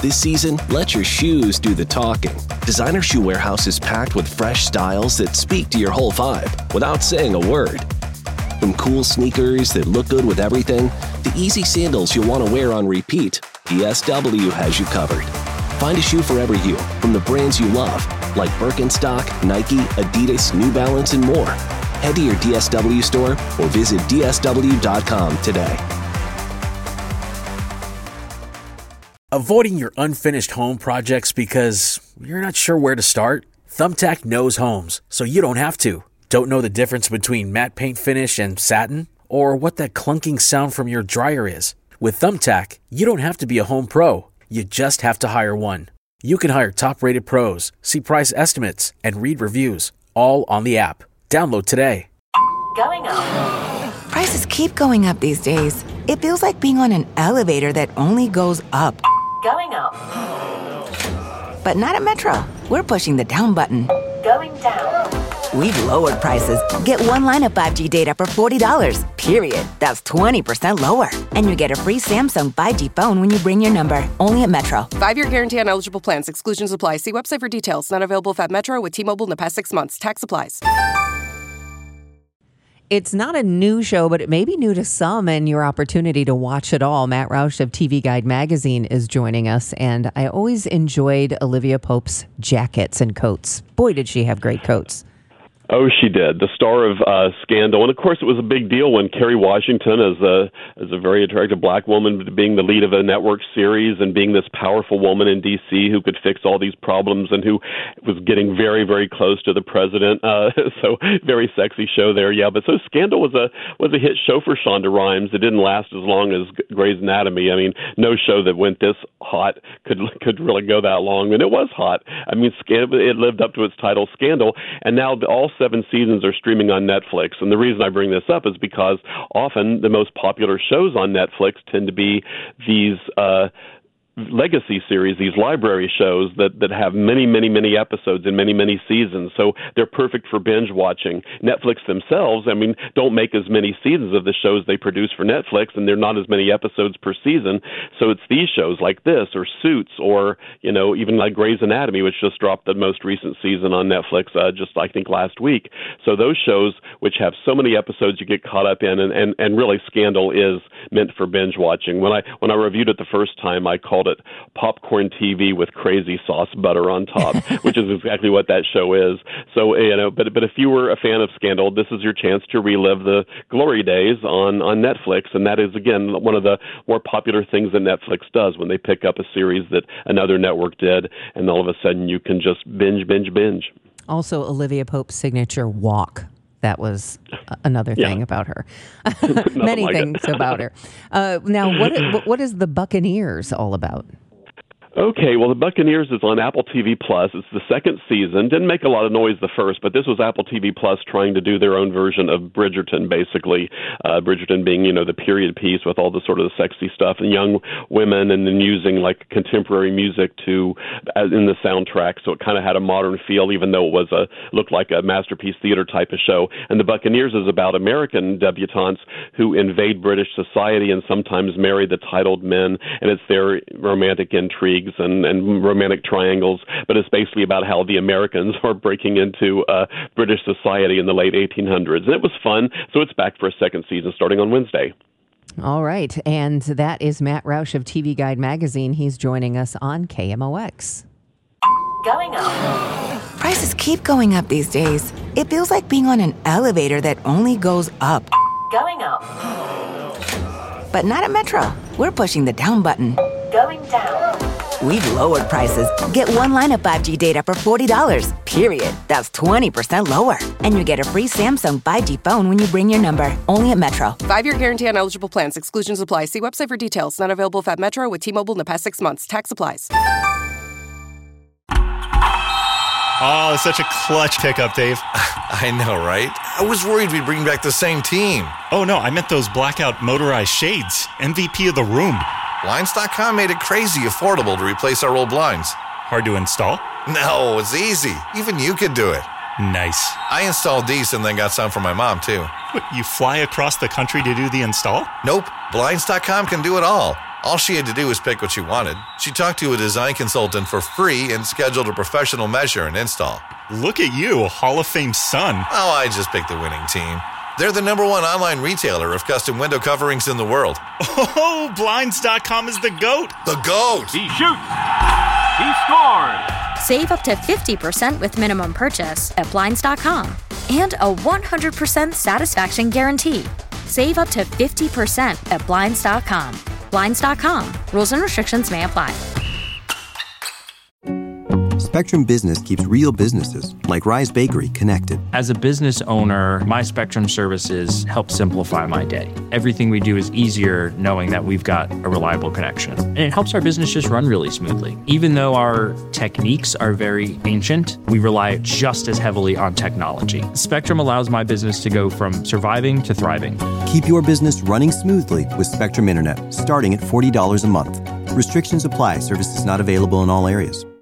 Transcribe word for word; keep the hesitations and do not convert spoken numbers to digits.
This season, let your shoes do the talking. Designer Shoe Warehouse is packed with fresh styles that speak to your whole vibe without saying a word. From cool sneakers that look good with everything, to easy sandals you'll want to wear on repeat, D S W has you covered. Find a shoe for every you from the brands you love, like Birkenstock, Nike, Adidas, New Balance, and more. Head to your D S W store or visit D S W dot com today. Avoiding your unfinished home projects because you're not sure where to start? Thumbtack knows homes, so you don't have to. Don't know the difference between matte paint finish and satin? Or what that clunking sound from your dryer is? With Thumbtack, you don't have to be a home pro. You just have to hire one. You can hire top-rated pros, see price estimates, and read reviews, all on the app. Download today. Going up. Prices keep going up these days. It feels like being on an elevator that only goes up. Going up. But not at Metro. We're pushing the down button. Going down. We've lowered prices. Get one line of five G data for forty dollars, period. That's twenty percent lower. And you get a free Samsung five G phone when you bring your number. Only at Metro. Five-year guarantee on eligible plans. Exclusions apply. See website for details. Not available at Metro with T-Mobile in the past six months. Tax applies. It's not a new show, but it may be new to some, and your opportunity to watch it all. Matt Roush of T V Guide magazine is joining us, and I always enjoyed Olivia Pope's jackets and coats. Boy, did she have great coats. Oh, she did. The star of uh, Scandal. And, of course, it was a big deal when Kerry Washington, as a as a very attractive black woman, being the lead of a network series and being this powerful woman in D C who could fix all these problems and who was getting very, very close to the president. Uh, so very sexy show there, yeah. But so Scandal was a was a hit show for Shonda Rhimes. It didn't last as long as Grey's Anatomy. I mean, no show that went this hot could could really go that long. And it was hot. I mean, it lived up to its title, Scandal. And now all seven seasons are streaming on Netflix. And the reason I bring this up is because often the most popular shows on Netflix tend to be these uh, legacy series, these library shows that, that have many, many, many episodes and many, many seasons. So they're perfect for binge watching. Netflix themselves, I mean, don't make as many seasons of the shows they produce for Netflix, and there are not as many episodes per season. So it's these shows like this, or Suits, or, you know, even like Grey's Anatomy, which just dropped the most recent season on Netflix uh, just, I think, last week. So those shows, which have so many episodes you get caught up in, and, and, and really Scandal is meant for binge watching. When I when I reviewed it the first time, I called it popcorn T V with crazy sauce butter on top, which is exactly what that show is. So, you know, but but if you were a fan of Scandal, this is your chance to relive the glory days on, on Netflix. And that is, again, one of the more popular things that Netflix does when they pick up a series that another network did, and all of a sudden you can just binge, binge, binge. Also, Olivia Pope's signature walk. That was another thing yeah. about her. Many like things it. about her. Uh, now, what what is the Buccaneers all about? Okay, well, The Buccaneers is on Apple T V Plus. It's the second season. Didn't make a lot of noise the first, but this was Apple T V Plus trying to do their own version of Bridgerton, basically. Uh, Bridgerton being, you know, the period piece with all the sort of the sexy stuff and young women, and then using like contemporary music to uh, in the soundtrack, so it kind of had a modern feel, even though it was a looked like a masterpiece theater type of show. And The Buccaneers is about American debutantes who invade British society and sometimes marry the titled men, and it's their romantic intrigue and, and romantic triangles, but it's basically about how the Americans are breaking into uh, British society in the late eighteen hundreds. And it was fun, so it's back for a second season starting on Wednesday. All right, and that is Matt Roush of T V Guide magazine. He's joining us on K M O X. Going up. Prices keep going up these days. It feels like being on an elevator that only goes up. Going up. But not at Metro. We're pushing the down button. Going down. We've lowered prices. Get one line of five G data for forty dollars, period. That's twenty percent lower. And you get a free Samsung five G phone when you bring your number. Only at Metro. Five-year guarantee on eligible plans. Exclusions apply. See website for details. Not available at Metro with T-Mobile in the past six months. Tax applies. Oh, it's such a clutch pickup, Dave. I know, right? I was worried we'd bring back the same team. Oh, no, I meant those blackout motorized shades. M V P of the room. Blinds dot com made it crazy affordable to replace our old blinds. Hard to install? No, it's easy. Even you could do it. Nice. I installed these and then got some for my mom, too. What, you fly across the country to do the install? Nope. Blinds dot com can do it all. All she had to do was pick what she wanted. She talked to a design consultant for free and scheduled a professional measure and install. Look at you, Hall of Fame son. Oh, I just picked the winning team. They're the number one online retailer of custom window coverings in the world. Oh, Blinds dot com is the GOAT. The GOAT! He shoots! He scored! Save up to fifty percent with minimum purchase at Blinds dot com. And a one hundred percent satisfaction guarantee. Save up to fifty percent at Blinds dot com. Blinds dot com. Rules and restrictions may apply. Spectrum Business keeps real businesses, like Rise Bakery, connected. As a business owner, my Spectrum services help simplify my day. Everything we do is easier knowing that we've got a reliable connection. And it helps our business just run really smoothly. Even though our techniques are very ancient, we rely just as heavily on technology. Spectrum allows my business to go from surviving to thriving. Keep your business running smoothly with Spectrum Internet, starting at forty dollars a month. Restrictions apply. Services not available in all areas.